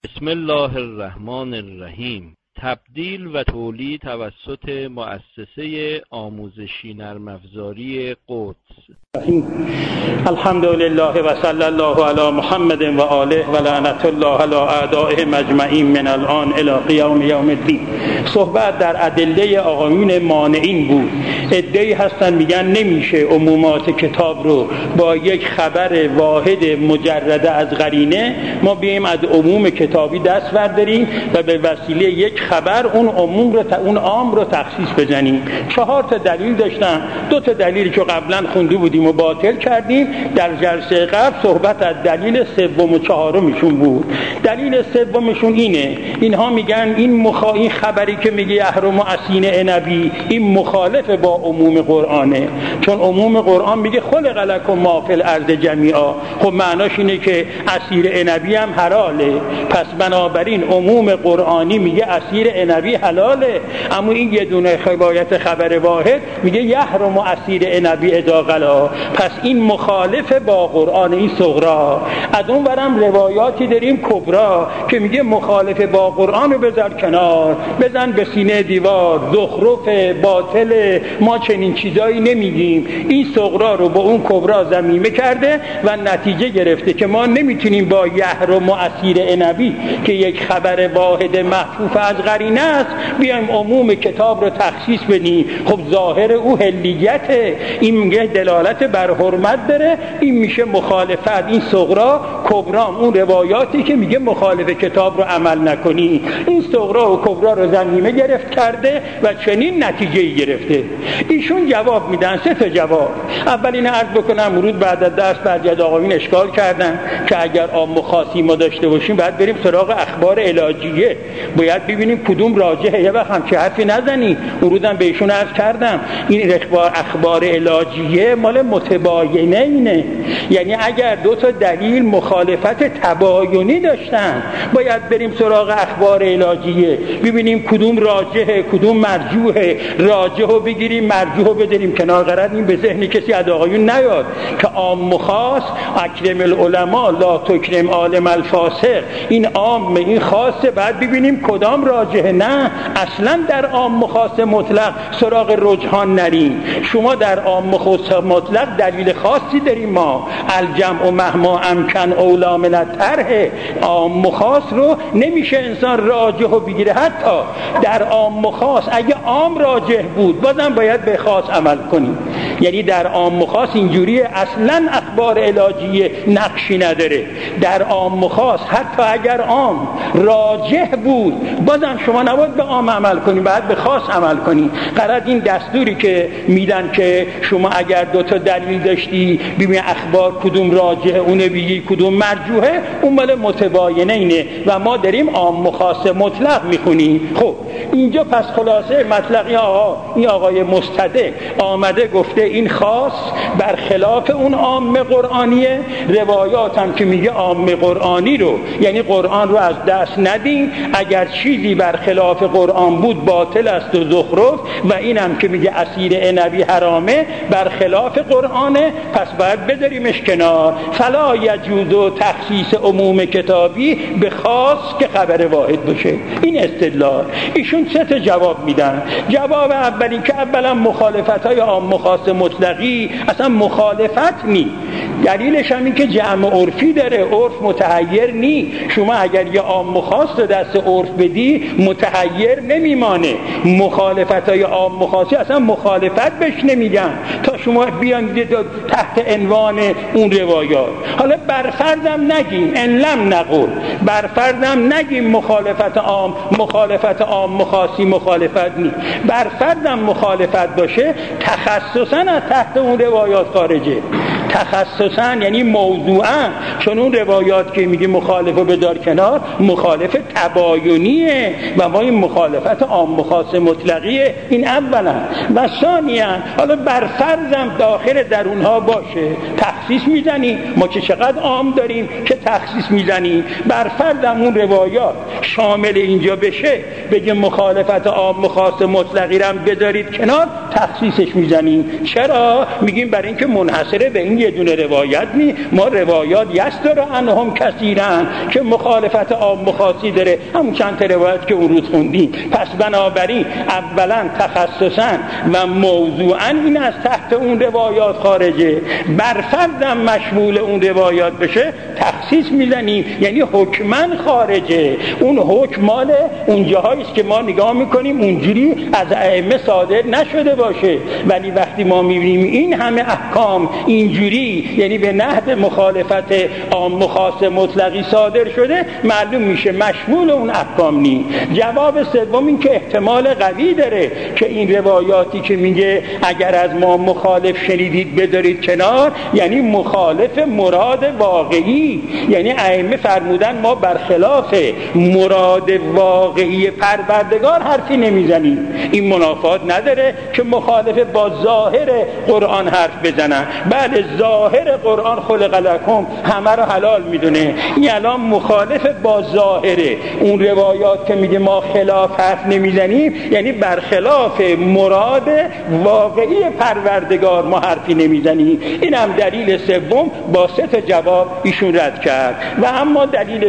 بسم الله الرحمن الرحیم. تبدیل و تولید توسط مؤسسه آموزشی نرم افزاری قدس. الحمد لله و صلی الله علی محمد و آله و لعنت الله علی اعدائهم اجمعین من الان الی قیام یوم الدین. صحبت در ادله آقایون مانعین بود. عده‌ای هستن میگن نمیشه عمومات کتاب رو با یک خبر واحد مجرده از قرینه ما بیایم از عموم کتابی دست برداریم و به وسیله یک خبر اون عام رو تخصیص بزنیم. 4 تا دلیل داشتن. 2 تا دلیلی که قبلا خونده بودیم و باطل کردیم. در جلسه قبل صحبت از دلیل سوم و چهارمشون بود. دلیل سومشون اینه، اینها میگن این خبری که میگه یحرم عصیر عنبی این مخالف با عموم قرآنه، چون عموم قرآن میگه خلق لکم ما فی الارض جمیعا. خب معناش اینه که عصیر عنبی هم حلاله، پس بنابراین عموم قرآنی میگه عصیر عنبی حلاله، اما این یه دونه روایت خبر واحد میگه یحرم عصیر عنبی اذا غلا، پس این مخالف با قرآن. این صغرا. از اون برم روایاتی داریم کبرا که میگه مخالف با قرآن رو بذار کنار، بزن به سینه دیوار، زخرف باطل، ما چنین چیزایی نمیگیم. این صغرا رو با اون کبرا ضمیمه کرده و نتیجه گرفته که ما نمیتونیم با یحرم عصیر عنبی که یک خبر واحد محفوف از قرینه است بیایم عموم کتاب رو تخصیص بدیم. خب ظاهر او حلیته، این میگه دلالت بر حرمت داره، این میشه مخالفت. این صغرا کبرا اون روایاتی که میگه مخالف کتاب رو عمل نکنی. این صغرا و کبرا رو ضمیمه گرفت کرده و چنین نتیجه‌ای گرفته. ایشون جواب میدن 3 تا جواب. اول این عرض بکنم ورود بعد از درس بعضی از آقایون اشکال کردن که اگر عام و خاصی ما داشته باشیم باید بریم سراغ اخبار علاجیه، باید ببینیم کدوم راجحه. یه وقت همچه حرفی نزنی. ورودم به ایشون عرض کردم این اخبار علاجیه مال متباینه اینه، یعنی اگر 2 تا دلیل مخالفت تباینی داشتن باید بریم سراغ اخبار علاجیه ببینیم کدوم راجحه کدوم مرجوحه، راجحو بگیریم مرجوحو بذاریم کنار. قرار این به ذهن کسی از آقایون نیاد که عام و خاص اکرم العلماء لا تکرم عالم الفاسق، این عام این خاصه، بعد ببینیم کدام راجحه. نه، اصلا در عام و خاص مطلق سراغ رجحان نریم. شما در عام و خاص مطلق دلیل خاصی داریم، ما الجمع مهما امکن اولا من الطرح. عام و خاص رو نمیشه انسان راجحو بگیره. حتی در عام و خاص اگه عام راجح بود بازم باید به خاص عمل کنیم. یعنی در عام و خاص اینجوری اصلا اخبار علاجیه نقشی نداره. در عام و خاص حتی اگر عام راجح بود بازم شما نباید به عام عمل کنی، باید به خاص عمل کنی. قرار این دستوری که میدن که شما اگر 2 تا دلیل داشتی ببین اخبار کدوم راجحه اون بگی کدوم مرجوحه، اون مال متباینه اینه و ما داریم عام و خاص مطلق میخونیم. خب اینجا پس خلاصه مطلق این آقای مستدل آمده گفته این خاص برخلاف اون عام قرآنیه. روایات هم که میگه عام قرآنی رو یعنی قرآن رو از دست ندین، اگر چیزی برخلاف قرآن بود باطل است و زخرف، و اینم که میگه عصیر عنبی حرامه برخلاف قرآنه، پس باید بذاریمش کنار. فلا یجوز تخصیص عموم کتابی به خاص که خبر واحد باشه. این استدلال. ایشون 3 تا جواب میدن. جواب اولی که اولا مخالفت‌های عام و خاص مطلقی اصلا مخالفت نی، دلیلش هم این که جمع عرفی داره، عرف متحیر نی. شما اگر یه عام و خاص دست عرف بدی متحیر نمیمانه. مخالفت‌های عام و خاصی اصلا مخالفت بهش نمیگن تا شما بیان تحت عنوان اون روایات. حالا برفرضم نگیم ان لم نقول، برفرضم نگیم مخالفت عام مخاصی مخالفت نی، برفرضم مخالفت باشه تخصصا از تحت اون روایات خارجه. تخصصا یعنی موضوعا، چون اون روایات که میگه مخالفه بذار کنار مخالف تباینیه و ما این مخالفت عام خاص مطلقیه. این اولا. و ثانیا حالا برفرضم داخل در اونها باشه تخصیص میزنی، ما که چقدر عام داریم که تخصیص میزنی، برفرضم اون روایات شامل اینجا بشه بگه مخالفت عام خاص مطلقی رو بذارید کنار تخصیصش میزنی. چرا؟ میگیم برای اینکه منحصره به این یه دونه روایت نی، ما روایات یستر عنهم کثیرن که مخالفت عام و خاصی داره، همون چند تا روایت که اون روز خوندیم. پس بنابراین اولا تخصصا و موضوعا این از تحت اون روایات خارجه، بر فردم مشمول اون روایات بشه تخصیص میزنیم، یعنی حکمن خارجه. اون حکم مال اون جاهایی است که ما نگاه میکنیم اونجوری از ائمه صادر نشده باشه، ولی وقتی ما میبینیم این همه احکام اینجوری، یعنی به نحو مخالفت عام و خاص مطلقی صادر شده، معلوم میشه مشمول اون احکام نی. جواب سوم این که احتمال قوی داره که این روایاتی که میگه اگر از ما مخالف شنیدید بذارید کنار، یعنی مخالف مراد واقعی، یعنی ائمه فرمودن ما برخلاف مراد واقعی پروردگار حرفی نمیزنیم. این منافات نداره که مخالف با ظاهر قرآن حرف بزنن. بله ظاهر قرآن خلق لکم همه رو حلال میدونه، این الان مخالف با ظاهره. اون روایات که میگه ما خلاف حرف نمیزنیم یعنی برخلاف مراد واقعی پروردگار ما حرفی نمیزنیم. این هم دلیل سوم با 3 جواب ایشون رد کرد. و اما دلیل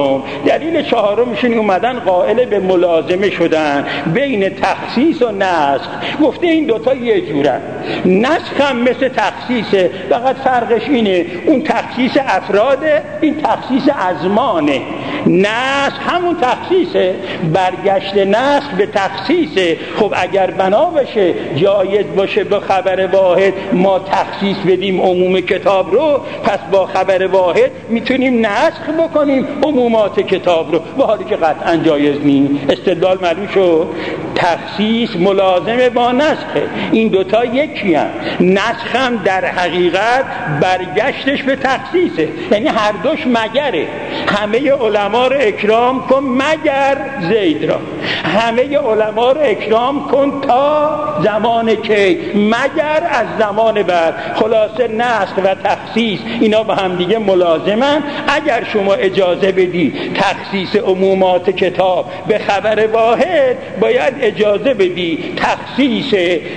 چهارمشون اومدن قائل به ملازمه شدن بین تخصیص و نسخ. گفته این دوتا یه جورن، نسخ هم مثل تخصیصه، فقط فرقش اینه اون تخصیص افراده، این تخصیص ازمانه. نسخ همون تخصیصه، برگشت نسخ به تخصیصه. خب اگر بنا بشه جایز باشه به خبر واحد ما تخصیص بدیم عموم کتاب رو، پس با خبر واحد میتونیم نسخ بکنیم عمومات کتاب رو، و حالی که قطعا جایز نیست. استدلال معلوم شد. تخصیص ملازمه با نسخه، این دوتا یکی هم. نسخ هم در حقیقت برگشتش به تخصیصه، یعنی هر دوش مگره. همه علما رو اکرام کن مگر زید را، همه علما رو اکرام کن تا زمان کی، مگر از زمان بعد. خلاصه نسخ و تخصیص اینا با هم دیگه ملازمن. اگر شما اجازه بدی تخصیص عمومات کتاب به خبر واحد، باید اجازه بدی تخصیص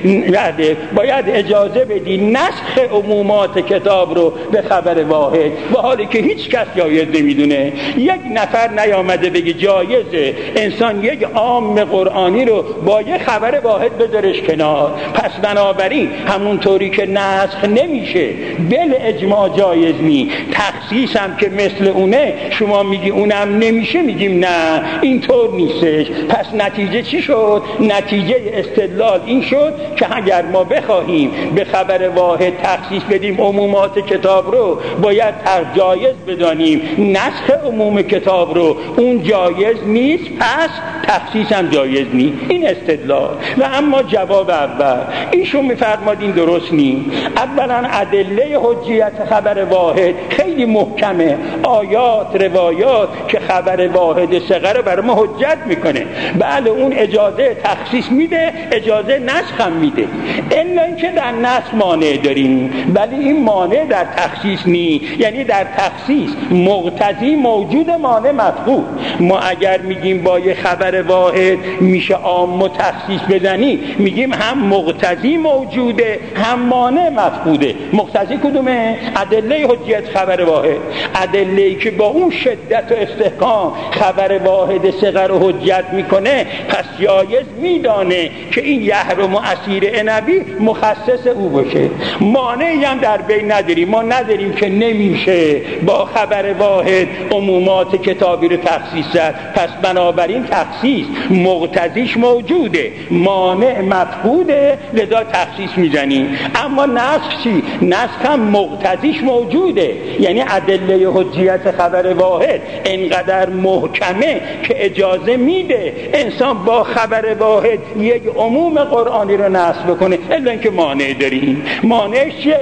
باید اجازه بدی نسخ عمومات کتاب رو به خبر واحد، و حالی که هیچ کس جایز نمیدونه. یک نفر نیامده بگه جایزه انسان یک عام قرآنی رو با یه خبر واحد بذارش کنار. پس بنابراین همونطوری که نسخ نمیشه بل اجماع جایز نی، تخصیص هم که مثل اونه شما میگی اونم نمیشه، میگیم نه اینطور نیستش. پس نتیجه چی شد؟ نتیجه استدلال این شد که اگر ما بخواهیم به خبر واحد تخصیص بدیم عمومات کتاب رو، باید جایز بدانیم نسخ عموم کتاب رو، اون جایز نیست، پس تخصیص هم جایز نیست. این استدلال. و اما جواب اول ایشون میفرماد این درست نیست. اولا ادله حجیت خبر واحد خیلی محکمه، آیات روایات که خبر واحد صغر برای ما حجت میکنه. بله اون اجازه تخصیص میده، اجازه نسخ هم میده، الا اینکه در نسخ مانع داریم، ولی این مانع در تخصیص نی. یعنی در تخصیص مقتضی موجود، مانع مفقود. ما اگر میگیم با یه خبر واحد میشه عام و تخصیص بزنی، میگیم هم مقتضی موجوده هم مانع مفقوده. مقتضی کدومه؟ ادله حجیت خبر واحد، ادله‌ای که با اون شدت و استحکام خبر واحد صغر رو حجت میکنه، پس جایز میدانه که این یحرم و اسیر نبی مخصص او باشه. مانعی هم در بین نداریم، ما نداریم که نمیشه با خبر واحد عمومات کتابی رو تخصیص زد. پس بنابراین تخصیص مقتضیش موجوده، مانع مفقوده، لذا تخصیص میزنیم. اما نسخ چی؟ نسخ هم مقتضیش موجوده، یعنی ادله حجیت خبر واحد انقدر محکمه که اجازه میده انسان با خبر واحد یک عموم قرآنی رو نسخ بکنه. الا اینکه مانع داریم. مانعش چیه؟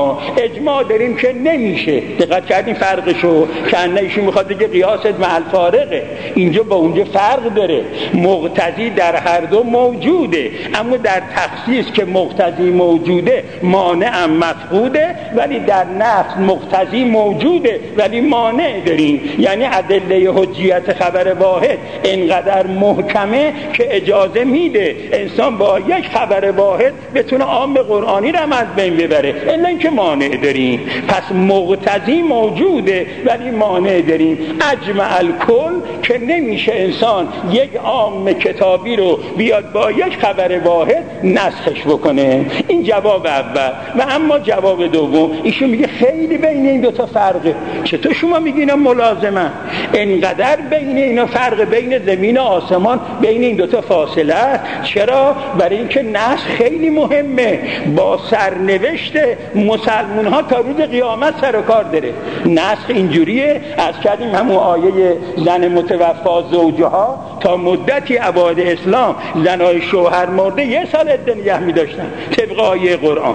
اجماع داریم که نمیشه. دقت کردین فرقشو؟ که انشون میخواد بگه قیاست مع الفارقه، اینجا با اونجا فرق داره. مقتضی در هر دو موجوده، اما در تخصیص که مقتضی موجوده مانع هم مفقوده، ولی در نفس مقتضی موجوده ولی مانع داریم. یعنی ادله حجیت خبر واحد انقدر محکمه که اجازه میده انسان با یک خبر واحد بتونه عام قرآنی رو از بین ببره، الا اینکه مانع داریم. پس مقتضی موجوده ولی مانع داریم. اجمع الکل که نمیشه انسان یک عام کتابی رو بیاد با یک خبر واحد نسخش بکنه. این جواب اول. و اما جواب دوم، ایشون میگه خیلی بین این دوتا فرقه. چطور شما میگی اینا ملازمن؟ انقدر بین اینا فرق، بین زمین و آسمان بین این دوتا فاصله است. چرا؟ برای اینکه نسخ خیلی مهمه، با سرنوشت مسلمان ها تا روز قیامت سر و کار داره. نسخ اینجوریه، از کردیم همون آیه زن متوفا زوجها تا مدتی عباد اسلام زنای شوهر مرده 1 سال عده نگه می داشتن طبق آیه قرآن.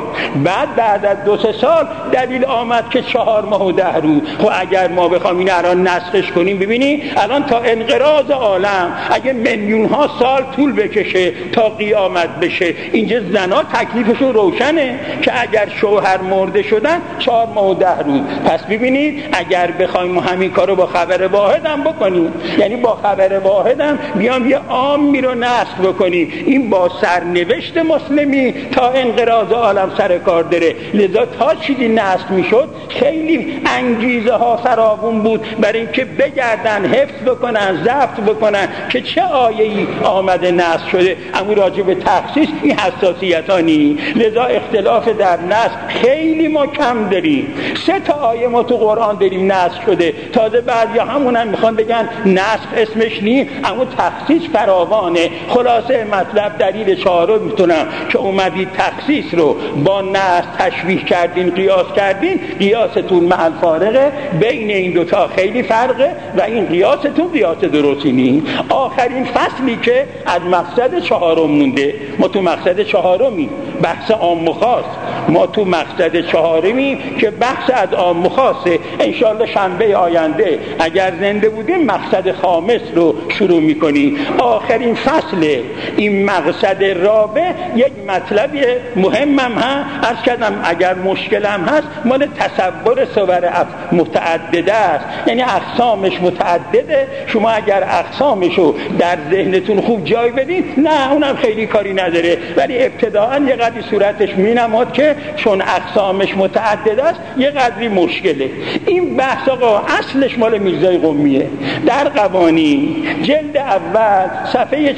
بعد از 2-3 سال دلیل آمد که 4 ماه و 10 روز. خب اگر ما بخوام این الان نسخش کنیم، ببینی الان تا انقراض عالم اگه میلیون ها سال طول بکشه تا قیامت بشه، اینجا زنا تکلیفشون روشنه که اگر شوهر مرده شدن 4 ماه و 10 روز. پس ببینید اگر بخوایم همین کارو با خبر واحد هم بکنیم، یعنی با خبر واحد هم بیام یه عامی رو نسخ بکنیم، این با سرنوشت مسلمی تا انقراض عالم سر کار داره. لذا تا چیزی نسخ میشد خیلی انگیزه ها فراوون بود برای اینکه بگردن حفظ بکنن، ضبط بکنن که چه آیه‌ای آمده نسخ شده. اما راجع به تخصیص این حساسیت ها نیست. لذا اختلاف در نسخ خیلی ما کم داریم. 3 تا آیه ما تو قرآن داریم نسخ شده. تازه بعضی همون هم میخوان بگن نسخ اسمش نیست، اما تخصیص فراوانه. خلاصه مطلب دلیل 4 میتونم که اومدید تخصیص رو با نسخ تشبیه کردین، قیاس کردین، قیاستون محل فارقه. بین این دوتا خیلی فرقه و این قیاستون قیاس درستی نیست. آخرین فصلی که از مقصد 4 مونده، ما تو مقصد 4 بحث عام و خاص، ما تو مقصد 4 که بحث از عام و خاصه. انشالله شنبه آینده اگر زنده بودیم مقصد خامس رو شروع میکنیم. آخرین فصل این مقصد رابع یک مطلب مهمم هست، عرض کردم اگر مشکلم هست مال تصور صور متعدده است، یعنی اقسامش متعدده. شما اگر اقسامشو در ذهنتون خوب جای بدین، نه اونم خیلی کاری نداره، ولی ابتداءً یه قدری صورتش مینماد که چون اقسامش متعدده است یه قدری مشکله. این بحث آقا اصلش مال میرزای قمیه در قوانین جلد اول صفحه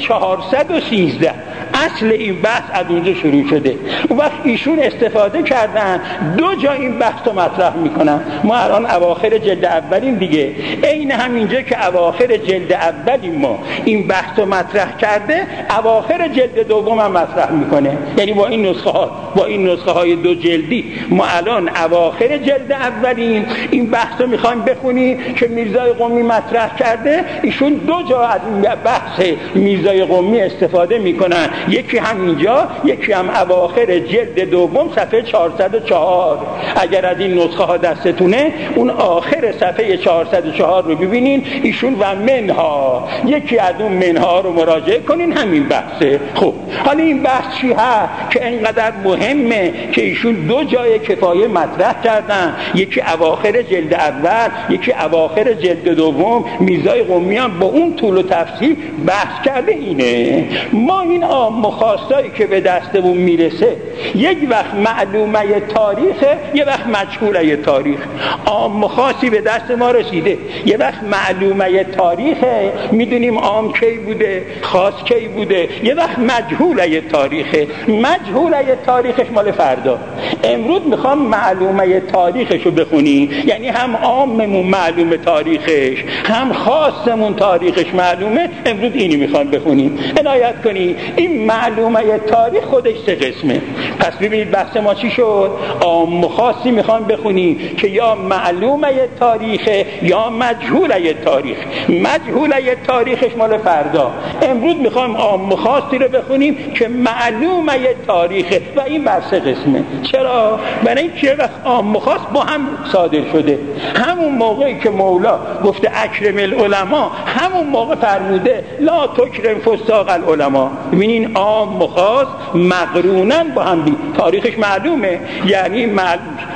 413. اصل این بحث از اونجا شروع شده. اون وقت ایشون استفاده کردن 2 جا این بحث رو مطرح میکنن. ما الان اواخر جلد اولیم دیگه، عین همینجا که اواخر جلد اولیم ما این بحث رو مطرح کرده، اواخر جلد دوم هم مطرح میکنه. یعنی با این نسخه های 2 جلدی ما الان اواخر جلد اولیم، این بحث رو میخوایم بخونیم که میرزای قمی مطرح کرده. ایشون 2 جا از این بحث میرزای قمی استفاده میکنن، یکی هم اینجا، یکی هم اواخر جلد دوم صفحه 404. اگر از این نسخه ها دستتونه اون آخر صفحه 404 رو ببینین. ایشون و منها، یکی از اون منها رو مراجعه کنین، همین بحثه. خب حالا این بحث چی هست که اینقدر مهمه که ایشون 2 جای کفایه مطرح کردن، یکی اواخر جلد اول، یکی اواخر جلد دوم. میرزای قمی هم با اون طول و تفصیل بحث کرده. اینه ما این مخواستایی که به دستمون میرسه یک وقت معلومه تاریخه، یه وقت مجهوله تاریخ. مخواصی به دست ما رسیده، یه وقت معلومه تاریخه، میدونیم عام کی بوده، خاص کی بوده. یه وقت مجهوله تاریخه، مجهوله تاریخش مال فردا. امروز میخوام معلومه تاریخشو بخونی، یعنی هم عاممون معلومه تاریخش، هم خاصمون تاریخش معلومه. امروز اینی میخوام بخونیم. عنایت کنی این معلومه تاریخ خودش 3 قسمه. پس ببینید بحث ما چی شد. عام و خاصی میخوام بخونی که یا معلومه تاریخه یا مجهوله تاریخ. مجهوله تاریخش مال فردا. امروز میخوام عام و خاصی رو بخونیم که معلومه تاریخه و این بر 3 قسمه. چرا؟ برای اینکه وقت عام و خاص با هم صادر شده. همون موقعی که مولا گفته اکرم العلماء، همون موقع فرموده لا تکرم فساق العلماء. ببینین عام و خاص مقرونن با هم. تاریخش معلومه، یعنی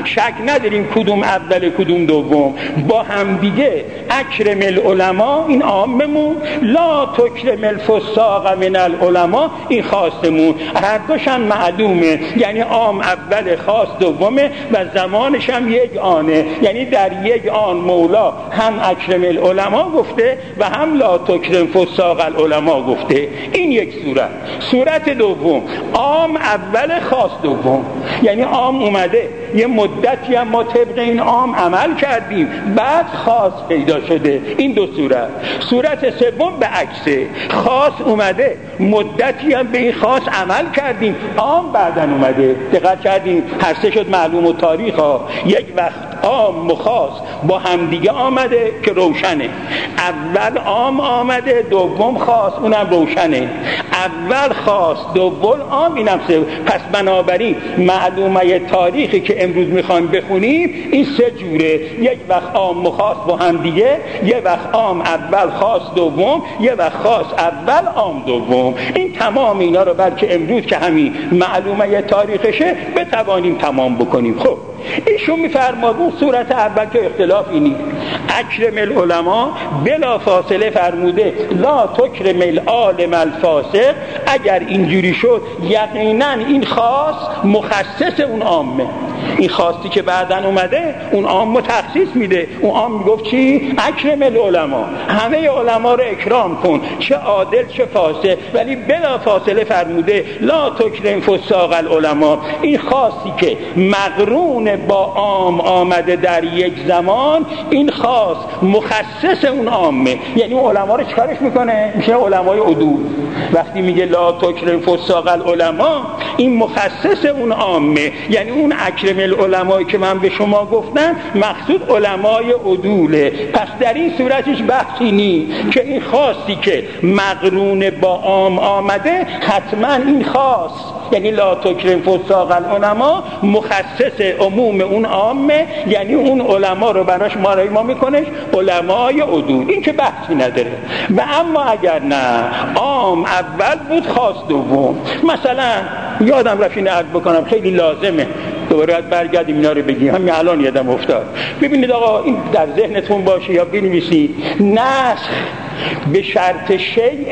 شک نداریم کدوم اول کدوم دوم، با هم دیگه اکرم العلماء این عاممون، لا تکرم الفساق من العلماء این خاصمون. هر دوشن معلومه، یعنی عام اول خاص دومه و زمانش هم یک آنه، یعنی در یک آن مولا هم اکرم العلماء گفته و هم لا تکرم فساق العلماء گفته. این یک صورت. صورت دوم عام اول خاص دوم، یعنی عام اومده یه مدتی هم ما طبق این عام عمل کردیم بعد خاص پیدا شده. این دو صورت. صورت سوم به عکسه، خاص اومده مدتی هم به این خاص عمل کردیم عام بعداً اومده. دقت کردیم هر سه شد معلوم و تاریخ ها. یک وقت عام و خاص با هم دیگه آمده که روشنه، اول عام آمده دوم خاص اونم روشنه، اول خاص دوم عام اینم سه. پس بنابراین معلومه تاریخی که امروز میخوایم بخونیم این سه جوره، یک وقت عام و خاص با هم دیگه، یه وقت عام اول خاص دوم، یه وقت خاص اول عام دوم. این تمام اینا رو بلکه امروز که همین معلومه تاریخشه بتوانیم تمام بکنیم. خب ایشون میفرماد اون صورت اول که اختلافی نیست، اکرم العلماء بلا فاصله فرموده لا تکرم العالم الفاسق. اگر اینجوری شد یقینا این خاص مخصص اون عامه، این خاصی که بعدن اومده اون عام تخصیص میده. اون عام میگفت چی؟ اکرم العلماء، همه علما رو اکرام کن، چه عادل چه فاسق. ولی بلا فاصله فرموده لا تکرم فساق العلماء. این خاصی که مقرون با عام آمده در یک زمان، این خاص مخصص اون عامه. یعنی اون علما رو چیکارش میکنه؟ میشه علمای عدول. وقتی میگه لا تکرم فساق العلماء این مخصص اون عامه، یعنی اون اکرم العلماء که من به شما گفتم مقصود علمای عدوله. پس در این صورتش بحثی نیست که این خاصی که مقرون با عام آمده حتما این خاص، یعنی لا تکرم فساق العلماء مخصص عموم اون عامه، یعنی اون علما رو براش ما میکنه علمای عدول. این که بحثی نداره. و اما اگر نه عام اول بود خاص دوم، مثلا یادم رفت اینو عرض بکنم خیلی لازمه دوباره برگردیم اینا رو بگیم، همین الان یادم افتاد. ببینید آقا این در ذهنتون باشه یا بنویسید، نسخ به شرط شیء،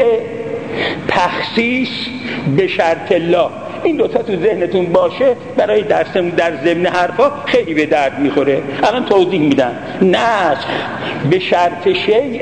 تخصیص به شرط لا. این دوتا تو ذهنتون باشه برای درسمون در ضمن حرفا خیلی به درد میخوره. الان توضیح میدم. نسخ به شرط شیء،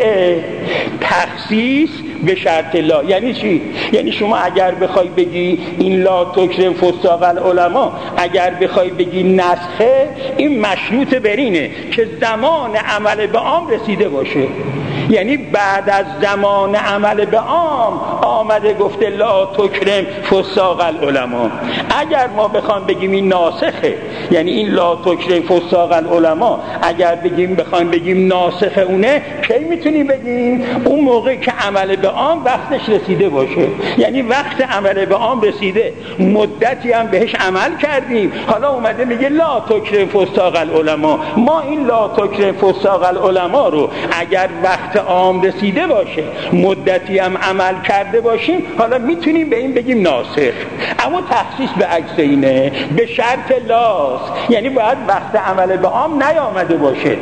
تخصیص به شرط لا. یعنی چی؟ یعنی شما اگر بخوای بگی این لا تکرم فساق العلماء، اگر بخوای بگی نسخه، این مشروط برینه که زمان عمل به عام رسیده باشه. یعنی بعد از زمان عمل به عام آمده گفته لا تکرم فساق العلماء. اگر ما بخوام بگیم این ناسخه، یعنی این لا تکرم فساق العلماء اگر بخوایم بگیم ناسخه اونه، کی میتونیم بگیم؟ اون موقع که عمل به عام وقتش رسیده باشه. یعنی وقت عمل به عام رسیده، مدتی هم بهش عمل کردیم، حالا اومده میگه لا تکرم فساق العلماء. ما این لا تکرم فساق العلماء رو اگر وقت عام رسیده باشه، مدتی هم عمل کرده باشیم، حالا میتونیم به این بگیم ناسخ. اما تخصیص به عکس اینه، به شرط لاس، یعنی باید وقت عمل به عام نیامده باشه.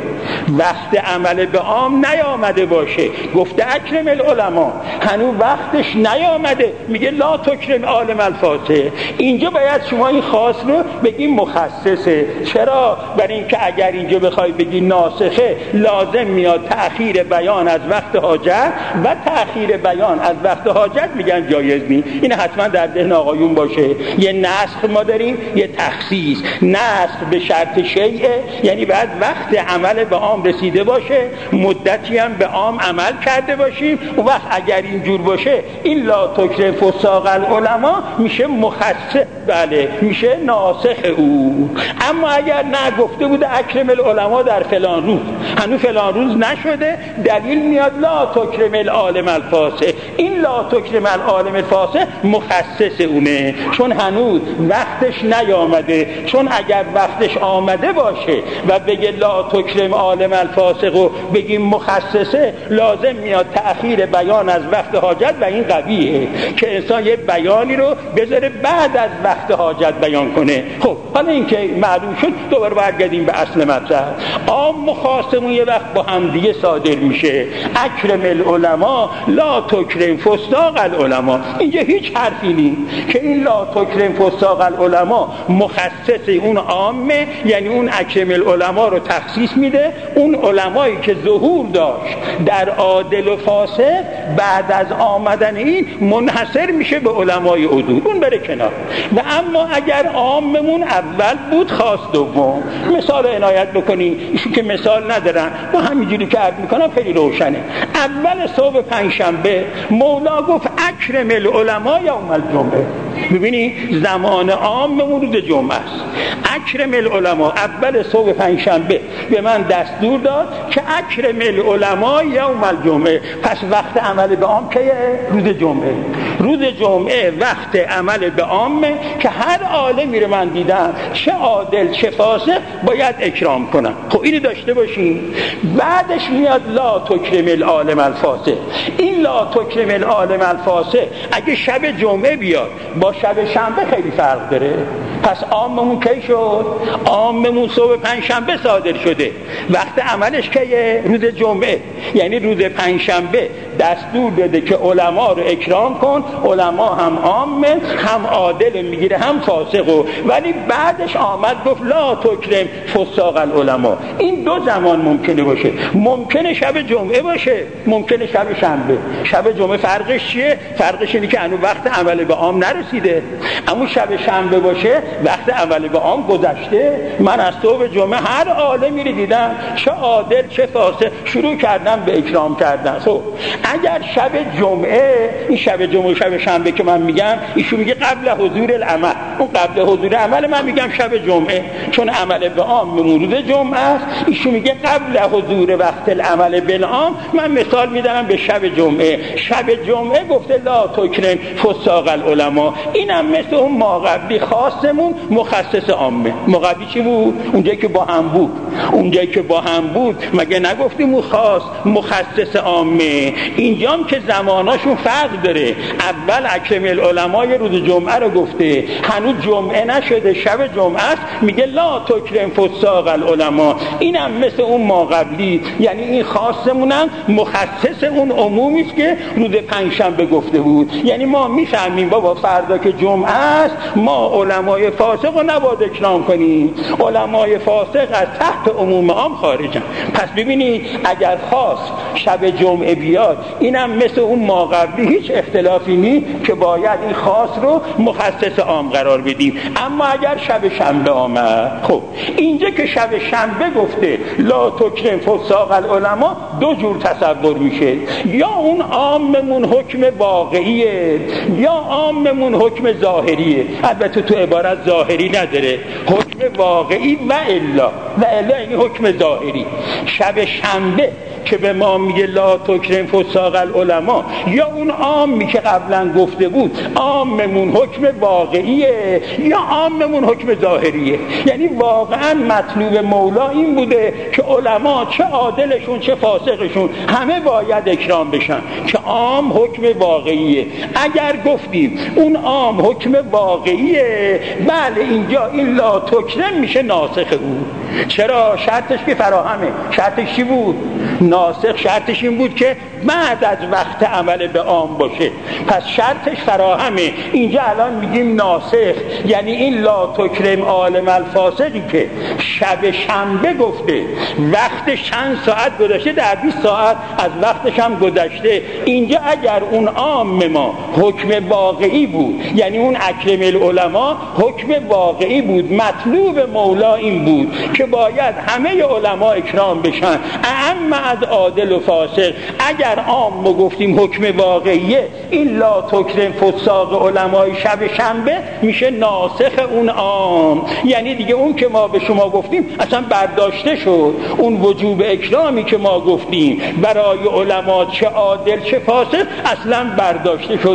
وقت عمل به عام نیامده باشه، گفته اکرم العلماء، هنوز وقتش نیامده، میگه لا تکرم عالم الفاسق. اینجا باید شما این خاص رو بگیم مخصصه. چرا؟ برای اینکه اگر اینجا بخوای بگی ناسخه، لازم میاد تأخیر بیان از وقت حاجت، و تأخیر بیان از وقت حاجت میگن جایز نیست. این حتما در ذهن آقایون باشه. یه نسخ ما داریم، یه تخصیص. نسخ به شرط شیء، یعنی بعد وقت عمل به عام رسیده باشه، مدتی هم به عام عمل کرده باشیم. اون وقت اگر اینجور باشه این لا تکرم فساق العلماء میشه مخصص، بله میشه ناسخ او. اما اگر نه گفته بوده اکرم العلماء در فلان روز، هنوز فلان روز نشده، دلیل میاد لا تکرم العالم الفاسق. این لا تکرم العالم الفاسق مخصص اونه، چون هنوز وقتش نیامده. چون اگر وقتش آمده باشه و بگه لا تکرم عالم الفاسق و بگیم مخصصه، لازم میاد تأخیر بیان از وقت وقت حاجت و این قویه که انسان یه بیانی رو بذاره بعد از وقت حاجت بیان کنه. خب حالا این که معلوم شد دوباره برگردیم به اصل مطلب. عام و خاصمون یه وقت با هم دیگه صادر میشه. اکرم العلماء لا تکرم فساق العلماء. اینجا هیچ حرفی نیست که این لا تکرم فساق العلماء مخصص اون عامه، یعنی اون اکرم العلماء رو تخصیص میده. اون علمایی که ظهور داشت در عادل و فاسد بعد از آمدن این منحصر میشه به علمای عدول، اون بره کنار. و اما اگر عاممون اول بود خاص دوم، مثال عنایت بکنی ایشون که مثال ندارن، ما همینجوری که عرض میکنم خیلی روشنه. اول صبح پنجشنبه مولا گفت اکرم العلماء یوم الجمعه. ببینی زمان عاممون روز جمعه است. اکرم العلماء اول صبح پنجشنبه به من دستور داد که اکرم العلماء یوم الجمعه. پس وقت عمل به عام که روز جمعه. روز جمعه وقت عمل به عامه که هر عالمی رو من دیدم چه عادل چه فاسق باید اکرام کنم. خب اینو داشته باشین. بعدش میاد لا تکرم العالم الفاسق. این لا تکرم العالم الفاسق اگه شب جمعه بیاد با شب شنبه خیلی فرق داره. پس عاممون کی شد؟ عاممون صبح پنجشنبه صادر شده. وقت عملش کیه؟ روز جمعه. یعنی روز پنجشنبه دستور داده که علما رو اکرام کن. علما هم عامه، هم عادل میگیره هم فاسقو. ولی بعدش آمد گفت لا تکرم فساق العلماء. این دو زمان ممکنه باشه. ممکنه شب جمعه باشه، ممکنه شب شنبه. شب جمعه فرقش چیه؟ فرقش اینه که هنوز وقت عمل به عام نرسیده. اما شب شنبه باشه وقت عمل به عام گذشته. من از صبح جمعه هر عالمی رو دیدم چه عادل چه فاسق شروع کردم به اکرام کردن. خب اگر شب جمعه، این شب جمعه و شب شنبه که من میگم، ایشون میگه قبل حضور العمل، اون قبل حضور عمل، من میگم شب جمعه چون عمل به عام روز جمعه است. ایشون میگه قبل حضور وقت العمل بالعام. من مثال میدم به شب جمعه. شب جمعه گفته لا تکرم فساق العلماء. اینم مثل اون ماقبلی خاصمون مخصص عامه. ماقبلی چی بود؟ اونجایی که با هم بود. اونجایی که با هم بود مگه نگفتیم اون خاص مخصص عامه؟ اینجام که زماناشون فرق داره. اول اکرم العلماء روز جمعه رو گفته، هنوز جمعه نشده، شب جمعه است، میگه لا تکرم فساق العلماء. اینم مثل اون ماقبلی، یعنی این خاصمونم مخصص اون عمومی است که روز پنجشنبه گفته بود. یعنی ما میفهمیم بابا فردا که جمعه است ما علمای فاسق رو نباید اکرام کنیم. علمای فاسق از تحت عموم عام خارجن. پس ببینید اگر خاص شب جمعه بیاد اینم مثل اون ماقبلی هیچ اختلافی نیست که باید این خاص رو مخصص عام قرار بدیم. اما اگر شب شنبه آمد، خب اینجا که شب شنبه گفته لا تکرم فساق العلماء دو جور تصور میشه. یا اون عاممون حکم واقعیه یا عاممون حکم ظاهریه. البته تو عبارت ظاهری نداره، حکم واقعی و الا این حکم ظاهری. شب شنبه که به ما میگه لا تکرم فساق العلماء، یا اون عامی که قبلا گفته بود عاممون حکم واقعیه یا عاممون حکم ظاهریه. یعنی واقعا مطلوب مولا این بوده که علما چه عادلشون چه فاسقشون همه باید اکرام بشن، که عام حکم واقعیه. اگر گفتیم اون عام حکم واقعیه، بله اینجا این لا تکرم میشه ناسخ بود. چرا؟ شرطش که فراهمه. شرطش چی بود؟ ناسخ شرطش این بود که بعد از وقت عمل به عام باشه. پس شرطش فراهمه. اینجا الان میگیم ناسخ، یعنی این لا تکرم عالم الفاسقی که شب شنبه گفته وقت چند ساعت گذشته، در 20 ساعت از وقتش هم گذشته. اینجا اگر اون عام ما حکم واقعی بود، یعنی اون اکرم العلماء حکم واقعی بود، مطلوب مولا این بود که باید همه علما اکرام بشن، اما از عادل و فاسق. اگر عام ما گفتیم حکم واقعیه، این لا تکرم فساق علمای شب شنبه میشه ناسخ اون عام. یعنی دیگه اون که ما به شما گفتیم اصلا برداشته شد. اون وجوب اکرامی که ما گفتیم برای علما چه عادل چه فاسق اصلا برداشته شد.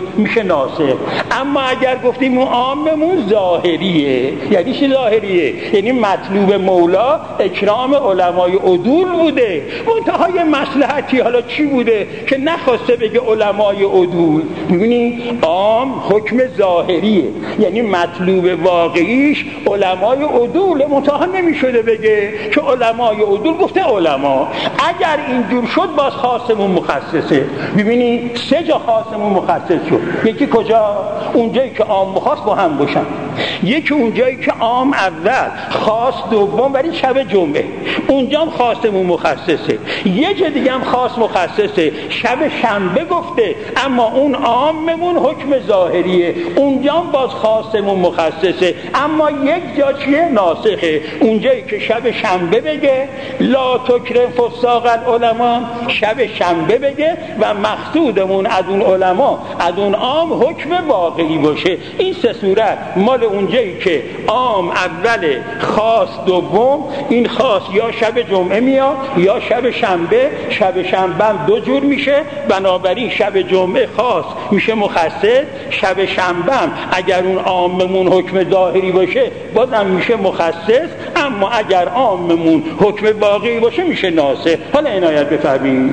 میشه ناسخ. اما اگر گفتیم اون عاممون ظاهریه، یعنی چی ظاهریه؟ یعنی مطلوب مولا اکرام علمای عدول بوده، منتهای مصلحتی حالا چی بوده که نخواسته بگه علمای عدول. میبینی عام حکم ظاهریه، یعنی مطلوب واقعیش علمای عدول، منتها نمیشده بگه که علمای عدول، گفته علما. اگر اینجور شد باز خاصمون مخصصه. ببینی 3 جا خاصمون مخصص شد. یکی کجا؟ اونجایی که عام و خاص با هم باشن. یکی اونجایی که عام اول، خاص دوم، ولی شب جمعه، اونجا هم خاصمون مخصصه. یه جا دیگه هم خاص مخصصه، شب شنبه گفته، اما اون عاممون حکم ظاهریه، اونجا هم باز خاصمون مخصصه. اما یک جا چیه؟ ناسخه. اونجایی که شب شنبه بگه لا تکرم فساق العلماء، شب شنبه بگه و مقصودمون از اون علما، از اون عام حکم واقعی باشه. این 3 صورت مال اونجایی که عام اول، خاص دوم. این خاص یا شب جمعه میاد یا شب شنبه. شب شنبه هم 2 جور میشه، بنابراین شب جمعه خاص میشه مخصص، شب شنبه هم اگر اون عاممون حکم ظاهری باشه بازم میشه مخصص، اما اگر عاممون حکم واقعی باشه میشه ناسخ. حالا عنایت بفرمایید.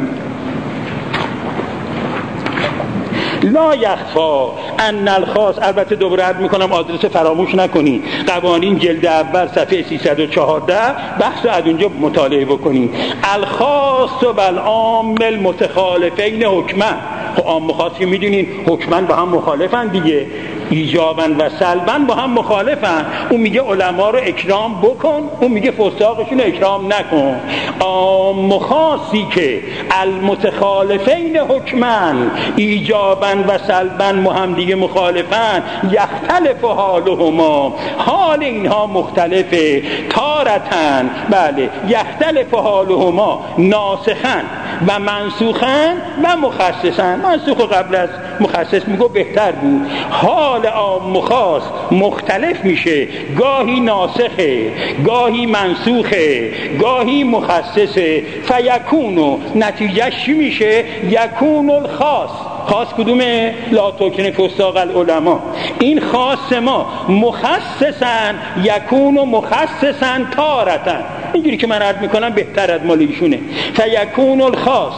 لا یخفا ان الخاص، البته دوباره عرض میکنم آدرس فراموش نکنید، قوانین جلد اول صفحه 314 بحث از اونجا مطالعه بکنید. الخاص بالعام المتخالفین حکما. عام و خاص که میدونین حکما با هم مخالفن دیگه، ایجابا و سلبا با هم مخالفن. اون میگه علما رو اکرام بکن، اون میگه فساقشون رو اکرام نکن. عام و خاصی که المتخالفین حکما، ایجابا و سلبا با هم دیگه مخالفن، یختلف حالهما، حال اینها مختلفه، تارتن، بله، یختلف حالهما، ناسخن و منسوخن و مخصصن. منسوخ قبل از مخصص میگه بهتر بود. حال عام و خاص مختلف میشه، گاهی ناسخه، گاهی منسوخه، گاهی مخصصه. فیکونو، نتیجه چی میشه؟ یکون الخاص. خاص کدومه؟ لا تکن فساق العلماء. این خاص ما مخصصن، یکون و مخصصن تارتن. اینجوری که من عرض میکنم بهتر از مال ایشونه. فیکون الخاص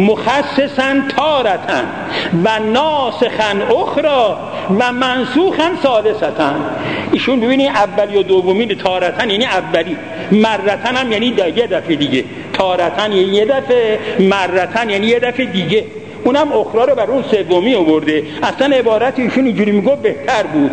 مخصصن تارتن و ناسخن اخرى و منسوخن ثالثتن. ایشون ببینید اولی و دومی تارتن یعنی اولی، مرتن هم یعنی یه دفعه دیگه. تارتن یعنی یه دفعه، مرتن یعنی یه دفعه دیگه. اونم اخرى رو بر اون سومی آورده. اصلا عبارت ایشون اینجوری میگه بهتر بود.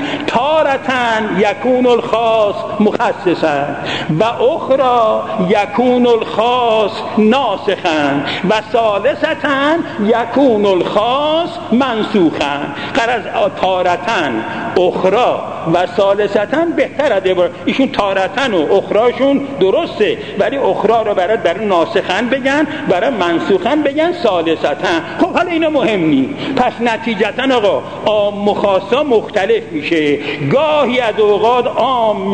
تارتن یکون الخاص مخصصا و اخرى یکون الخاص ناسخا و ثالثتن یکون الخاص منسوخا. غرض تارتن، اخرى و ثالثتن بهتر از عبارت ایشون. تارتن و اخراشون درسته، ولی اخرى رو برای ناسخن بگن، برای منسوخن بگن ثالثتن. خب حالا اینا مهم نی. پس نتیجتا آقا عام و خاصا مختلف میشه. گاهی از اوقات عام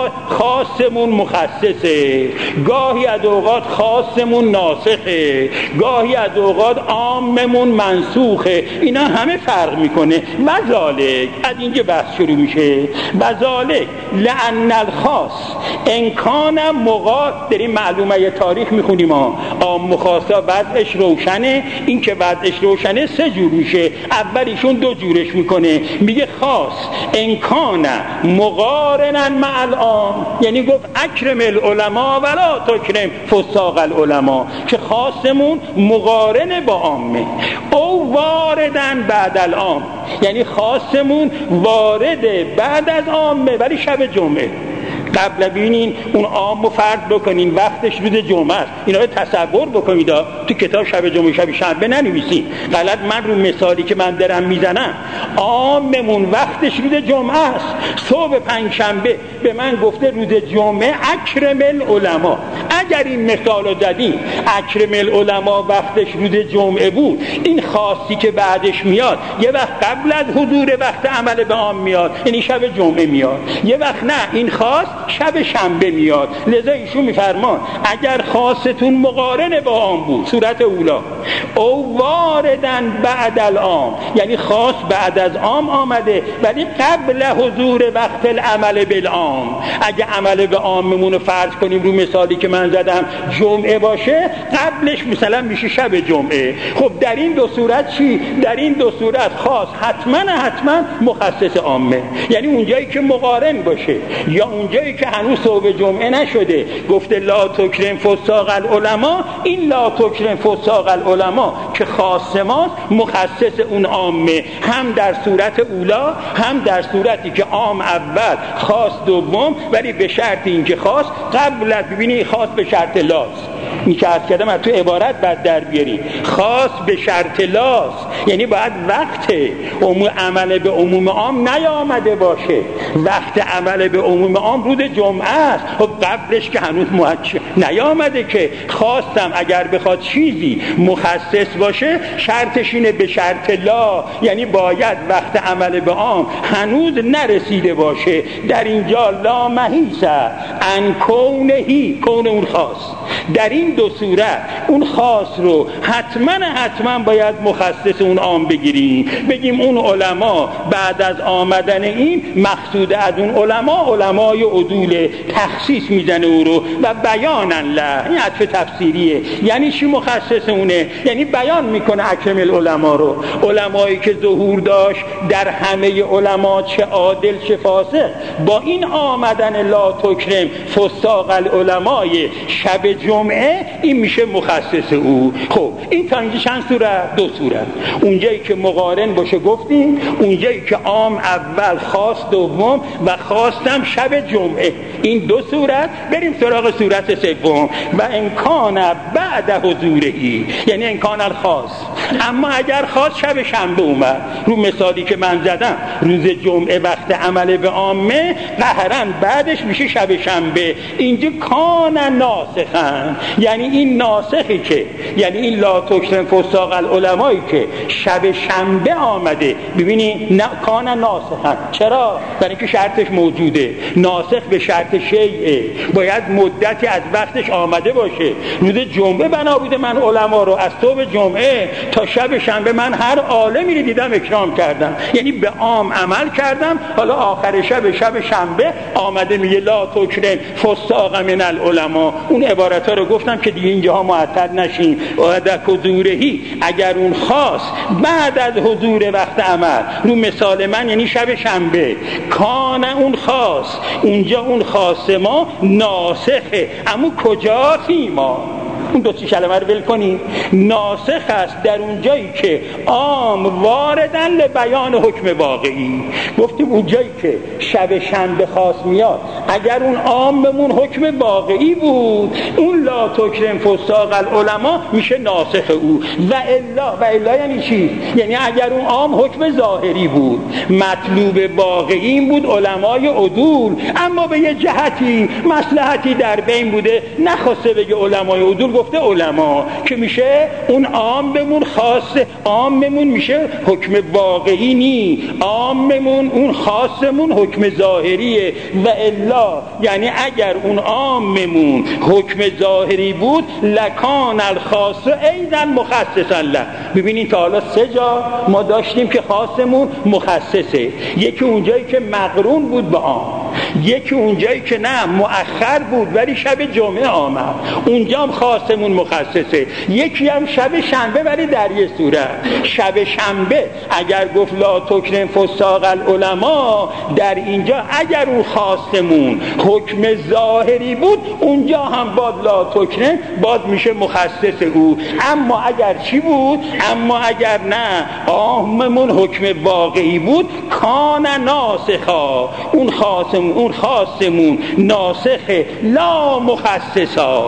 خاصمون مخصصه، گاهی از اوقات خاصمون ناسخه، گاهی از اوقات عاممون منسوخه. اینا همه فرق میکنه. وذالک، از اینجا بحث شروع میشه. وذالک لأن الخاص ان کان داریم معلومه تاریخ میخونیم ها. عام و خاصا وضعش روشنه. این که وضعش روشنه 3 جور میشه. اولیشون 2 جورش میکنه. میگه خاص ان کان مقارنا مع العام، یعنی گفت اکرم العلماء ولا تکرم فساق العلماء، که خاصمون مقارنه با عامه. او واردن بعد العام، یعنی خاصمون وارده بعد از عامه ولی شب جمعه. قبل بینین اون عامو فرض بکنین وقتش روز جمعه است. اینا رو تصور بکنید. تو کتاب شب جمعه شب شنبه ننویسین. غلط من رو مثالی که من دارم میزنم، عاممون وقتش روز جمعه است. صبح پنجشنبه به من گفته روز جمعه اکرم العلماء. اگر این مثال رو زدیم اکرم العلماء وقتش روز جمعه بود، این خاصی که بعدش میاد یه وقت قبل از حضور وقت عمل به عام میاد، یعنی شب جمعه میاد، یه وقت نه این خاص شب شنبه میاد. لذا ایشون میفرمان اگر خاصتون مقارن با عام بود، صورت اولا، او واردن بعد العام، یعنی خاص بعد از عام آمده ولی قبل حضور وقت العمل بالعام. اگه عمل به عاممون رو فرض کنیم رو مثالی که من زدم جمعه باشه، قبلش مثلا میشه شب جمعه. خب در این دو صورت چی؟ در این دو صورت خاص حتما مخصص عامه، یعنی اونجایی که مقارن باشه یا اونجایی که هنوز صبح جمعه نشده گفته لا تکرم فساق العلماء، این لا تکرم فساق العلماء که خاص ماست مخصص اون عامه، هم در صورت اولا هم در صورتی که عام اول خاص دوم، ولی به شرط اینکه خاص قبل از، ببینی خاص به شرط لاس، این که عرض کردم از تو عبارت بعد در بیاری، خاص به شرط لاس یعنی باید وقت عمل به عموم عام نیامده باشه، وقت عمل به عموم عام روز جمعه است، خب قبلش که هنوز نیامده که. خواستم اگر بخواد چیزی مخصص باشه شرطش اینه به شرط لا، یعنی باید وقت عمل به عام هنوز نرسیده باشه. در اینجا لا محیص ان کونهی، کون اون خاص، در این دو صورت اون خاص رو حتما باید مخصص اون عام بگیریم، بگیم اون علما بعد از آمدن این مقصود از اون علمای عدول تخصیص میزنه او رو و بیان الله، این عطف تفسیریه. یعنی چی مخصص اونه؟ یعنی بیان میکنه اکرم العلماء رو، علمایی که ظهور داشت در همه علما چه عادل چه فاسق، با این آمدن لا تکرم فساق العلماء شب جمعه این میشه مخصص او. خب این تا اینجا چند صورت؟ دو صورت. اونجایی که مقارن باشه گفتیم، اونجایی که عام اول خاص دوم و خواستم شب جمعه، این دو صورت. بریم سراغ صورت سوم و امکان بعد حضورهی، یعنی امکان الخاص، اما اگر خاص شب شنبه اومد، رو مثالی که من زدم روز جمعه وقت عمل به عامه قهرن بعدش میشه شب شنبه، اینجا کان ناسخن، یعنی این ناسخی که، یعنی این لا تکرم فساق العلمایی که شب شنبه آمده، ببینی کان ناسخن. چرا؟ برای اینکه شرطش موجوده، ناسخ به شرط شیعه، باید مدتی از وقتش آمده باشه. روز جمعه بنا بوده من علما رو از صبح جمعه تا شب شنبه من هر عالمی رو دیدم اکرام کردم، یعنی به عام عمل کردم، حالا آخر شب شنبه آمده میگه لا تکرم فساق من العلماء. اون عبارت ها رو گفتم که دیگه اینجاها معطل نشین. بعد حضورهی، اگر اون خاص بعد از حضور وقت عمل، رو مثال من یعنی شب شنبه، کان اون خاص، اونجا اون خاص ما ناسخه، اما کجا؟ فیما، اون دو سی کلمه رو ول کنیم، ناسخ است در اون جایی که عام واردن لبیان حکم واقعی. گفتیم اون جایی که شب شنبه خاص میاد، اگر اون عاممون حکم واقعی بود، اون لا تکرم فساق العلماء میشه ناسخ او. و الا یعنی چی؟ یعنی اگر اون عام حکم ظاهری بود، مطلوب واقعی این بود علمای عدول، اما به یه جهتی مصلحتی در بین بوده نخواسته بگه علمای عدول، گفته علما، که میشه اون عام بمون خاص، عام بمون میشه حکم واقعی نی، عام بمون اون خاصمون حکم ظاهریه. و الا یعنی اگر اون عام بمون حکم ظاهری بود، لکان الخاص ایضا مخصصا له. ببینید تا حالا سه جا ما داشتیم که خاصمون مخصصه، یکی اونجایی که مقرون بود به عام، یکی اونجایی که نه مؤخر بود ولی شب جمعه آمد، اونجا هم خاصمون مخصصه، یکی هم شب شنبه ولی در یه صورت. شب شنبه اگر گفت لا تکرم فساق العلماء، در اینجا اگر اون خاصمون حکم ظاهری بود، اونجا هم باد لا تکرم باد میشه مخصص او. اما اگر چی بود؟ اما اگر نه عاممون حکم واقعی بود، کان ناسخا، اون خاصمون ناسخه لا مخصصا،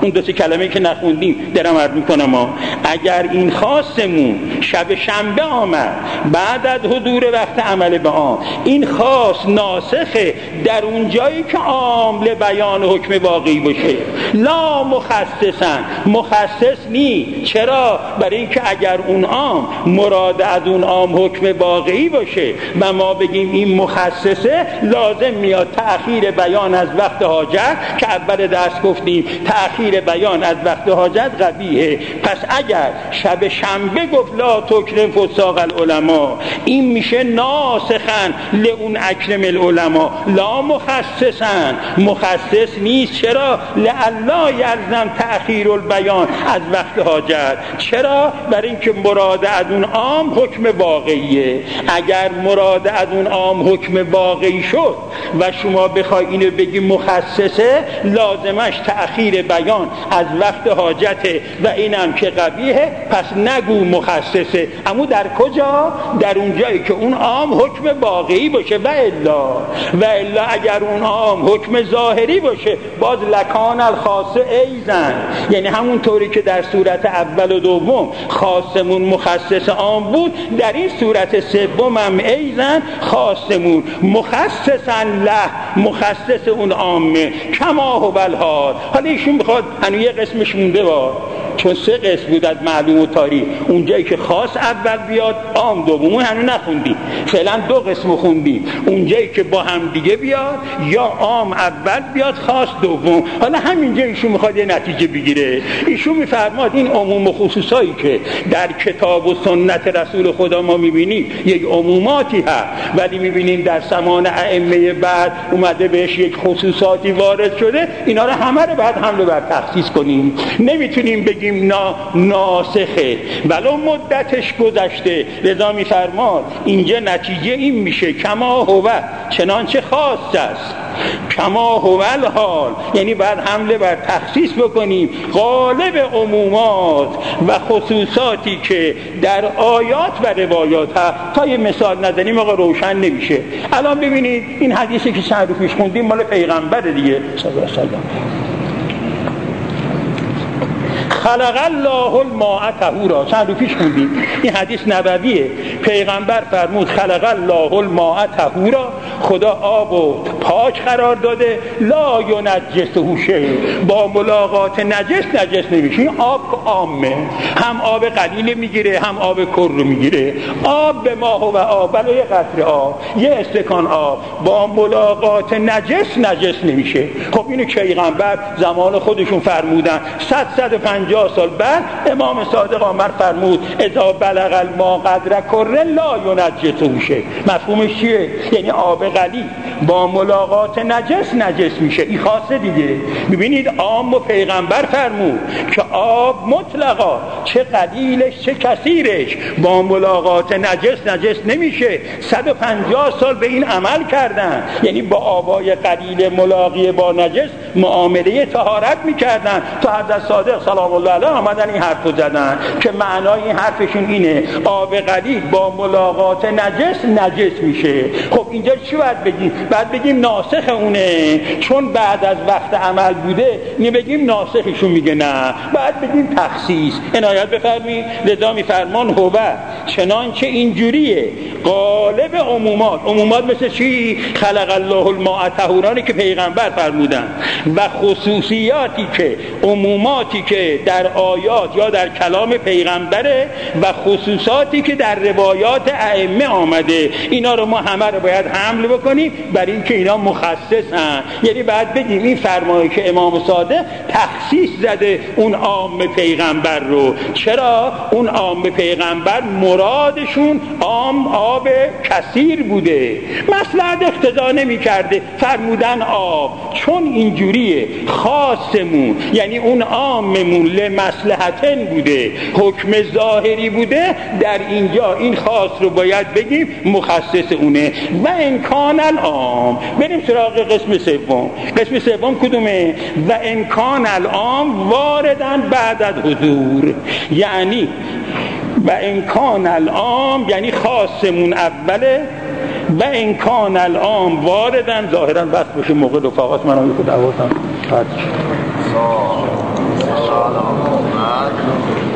اون دو سه کلمه که نخوندیم درم عرض میکنم اگر این خاصمون شب شنبه آمد بعد از حضور وقت عمل به عام، این خاص ناسخه در اون جایی که عام لبیان حکم واقعی باشه، لا مخصصن، مخصص نی. چرا؟ برای اینکه اگر اون عام مراد از اون عام حکم واقعی باشه و ما بگیم این مخصصه، لازم میاد تأخیر بیان از وقت حاجت که اول درس گفتیم تأخیر بیان از وقت حاجت قبیحه. پس اگر شب شنبه گفت لا تکرم فساق العلماء، این میشه ناسخن لئون اکرم العلماء، لا مخصصن، مخصص نیست. چرا؟ لئلا یلزم تأخیر البیان از وقت حاجت. چرا؟ برای اینکه مراد از اون عام حکم واقعیه. اگر مراد از اون عام حکم واقعی شد و شما بخوای اینو بگی مخصصه، لازمش تأخیر بیان از وقت حاجته و اینم که قبیحه، پس نگو مخصصه. اما در کجا؟ در اون جایی که اون عام حکم واقعی باشه. و الا اگر اون عام حکم ظاهری باشه، باز لکان الخاص ایزن، یعنی همون طوری که در صورت اول و دوم خاصمون مخصص عام بود، در این صورت سوم هم ایزن خاصمون مخصصن له، مخصص اون عامه. کما هو الحال. حالا ایشون بخواد هنوز یه قسمش مونده چون 3 قسم بود از معلوم و تاریخ، اونجایی که خاص اول بیاد عام دوم، هنوز نخوندی، فعلا 2 قسم خوندی، اونجایی که با هم دیگه بیاد یا عام اول بیاد خاص دوم. حالا همینجا ایشون میخواد یه نتیجه بگیره. ایشون میفرماد این عموم و خصوصایی که در کتاب و سنت رسول خدا ما میبینیم یک عموماتی هست، ولی میبینیم در زمان ائمه بعد اومده بهش یک خصوصاتی وارد شده، اینا رو همه رو بعد حمله بر تخصیص کنیم. نمیتونیم بگیم ناسخه ولو مدتش گذشته. لذا میفرماد اینجا نتیجه این میشه کما هو، چنانچه خاص است، کما هو الحال، یعنی بعد حمله بر تخصیص بکنیم غالب عمومات و خصوصاتی که در آیات و روایات هست. تا یه مثال نزنیم آقا روشن نمیشه. الان ببینید این حدیثی که چند رو پیش خوندیم مال پیغمبر دیگه صلی الله علیه و سلم. خلق الله الماء طهورا، چند رو پیش خوندیم، این حدیث نبویه. پیغمبر فرمود خلق الله الماء طهورا، خدا آب و پاک قرار داده، لا ینجسه شیء، با ملاقات نجس نمیشه. این آب عامه، هم آب قلیل میگیره هم آب کر رو میگیره. آب به ما و آب، بلا یه قطره آب، یه استکان آب با ملاقات نجس نمیشه. خب اینو پیغمبر زمان خودشون فرمودن. 150 سال بعد امام صادق آمد فرمود اذا بلغ الماء قدر کره لا ینجسه شیء. مفهومش چیه؟ یعنی آب قلیل با ملاقات نجس میشه. این خاصه دیگه. ببینید عام و پیغمبر فرمود که آب مطلقا چه قلیلش چه کثیرش با ملاقات نجس نمیشه. 150 سال به این عمل کردن، یعنی با آبای قلیل ملاقی با نجس معامله طهارت میکردن. تا حضرت صادق سلام الله علیه آمدن این حرف رو زدن که معنای این حرفشون اینه آب قلیل با ملاقات نجس میشه. خب اینجا چی باید بگیم؟ باید بگیم ناسخ اونه، چون بعد از وقت عمل بوده. نمیگیم ناسخشون میگه، نه، باید بگیم تخصیص. عنایت بفرمایید. لذا میفرمان هو، چنانچه اینجوریه غالب عمومات مثل چی؟ خلق الله الماء طهورانی که پیغمبر فرمودن و خصوصیاتی که عموماتی که در آیات یا در کلام پیغمبره و خصوصاتی که در روایات ائمه آمده، اینا رو ما همه رو باید حمل بکنیم برای اینکه اینا مخصصن. یعنی باید بگیم این فرمایی که امام صادق تخصیص زده اون عام پیغمبر رو. چرا؟ اون عام پیغمبر مرادشون عام آب کثیر بوده، مصلحت اقتضا نمی کرده فرمودن آب. چون اینجوریه خاصمون یعنی اون عاممون لمصلحتن بوده، حکم ظاهری بوده، در اینجا این خاص رو باید بگیم مخصص اونه. و امکان العام. بریم سراغ قسم سوم. قسم سوم کدومه؟ و امکان العام واردن بعد از حضور. یعنی و امکان العام یعنی خاصمون اوله و امکان العام واردن. ظاهرا بس بشه موقع رفاقات من رو خود عوضم تعالی